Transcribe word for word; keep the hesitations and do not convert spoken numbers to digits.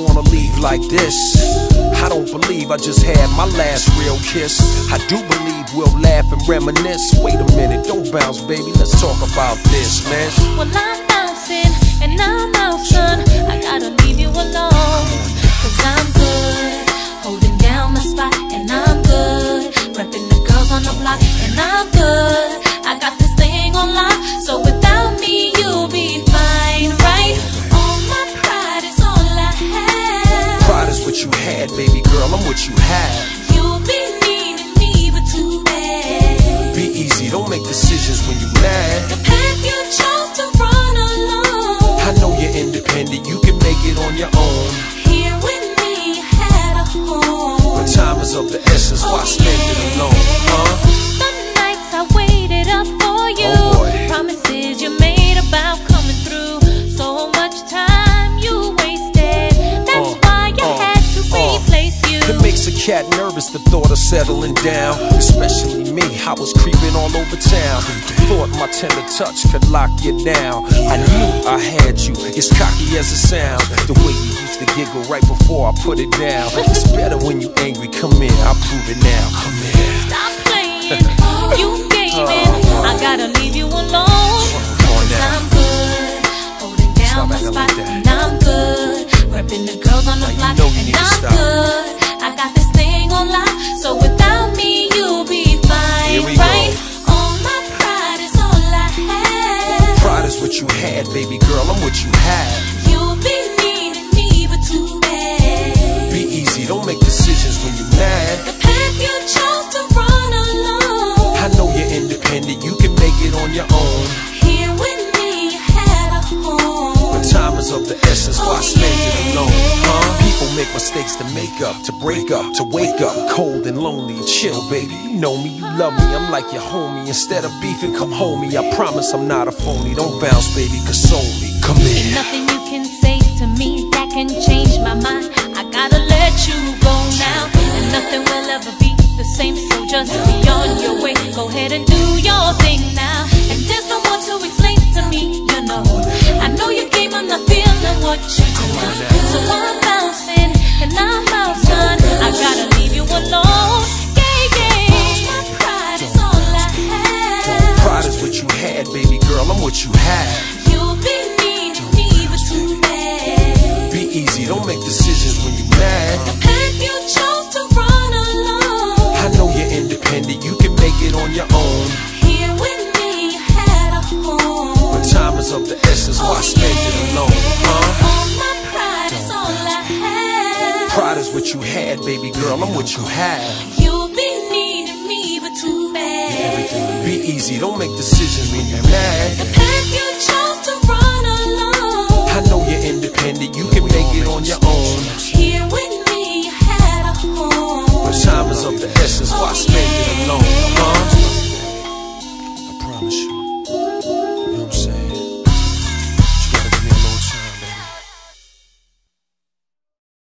wanna leave like this. I don't believe I just had my last real kiss. I do believe we'll laugh and reminisce. Wait a minute, don't bounce, baby, let's talk about this, man. Well, I'm bouncing and I'm out, son. I gotta leave you alone, cause I'm good, holding down my spot, and I'm good, repping the girls on the block, and I'm good. I got this thing on lock, so without me you'll be fine, right? All my pride is all I have. Pride is what you had, baby girl, I'm what you have. You'll be needing me, but too bad. Be easy, don't make decisions when you mad. The path you chose to run alone, I know you're independent, you can make it on your own. Here with me you had a home, but time is of the essence, why oh, spend yeah. it alone, huh? The nights I waited up for you, oh boy. Promises you made about coming through, so much time you wasted, that's uh, why I uh, had to uh, replace you. It makes a cat nervous, the thought of settling down, especially me, I was creeping all over town. Thought my tender touch could lock you down. I knew I had you, it's cocky as it sounds. The way you used to giggle right before I put it down. It's better when you angry, come in, I'll prove it now. Come in. Stop playing, you gaming, oh, I gotta leave you alone, cause I'm good, holding down my spot, like and I'm good, repping the girls on the block, you know and I'm good. I got this thing on lock, so without me you'll be fine, right? Go. All my pride is all I have. Pride is what you had, baby girl, I'm what you have. You'll be needing me, but too bad. Be easy, don't make decisions when you're mad. The path you chose to run alone, I know you're independent, you can make it on your own. Here with me you had a home, but time is of the essence, oh, why spend yeah. it alone, huh? People make mistakes to make up, to break up, to wake up cold and lonely. Chill, baby, you know me, you love me, I'm like your homie. Instead of beefing, come homie, I promise I'm not a phony. Don't bounce, baby, console me, come in. Ain't nothing you can say to me that can change my mind. I gotta let you go now, and nothing will ever be the same, so just be on your way. Go ahead and do your thing now, and there's no more to explain to me, you know. I know you came, I'm not feeling what you're doing, so I'm bouncing and I'm out, son. I gotta leave you alone, yeah, yeah. My pride is all I have. Pride is what you had, baby girl, I'm what you have. You'll be needing me, but too bad. Be easy, don't make decisions when you're mad. The path you chose to run alone, I know you're independent, you can make it on your own. Here with me you had a home, but time is of the essence, why oh, spend yeah. it alone, huh? All my pride is all I have. Pride is what you had, baby girl, I'm what you have. You'll be needing me, but too bad. Be easy, don't make decisions when you're mad. The path you chose to run alone, I know you're independent, you can make it on your own.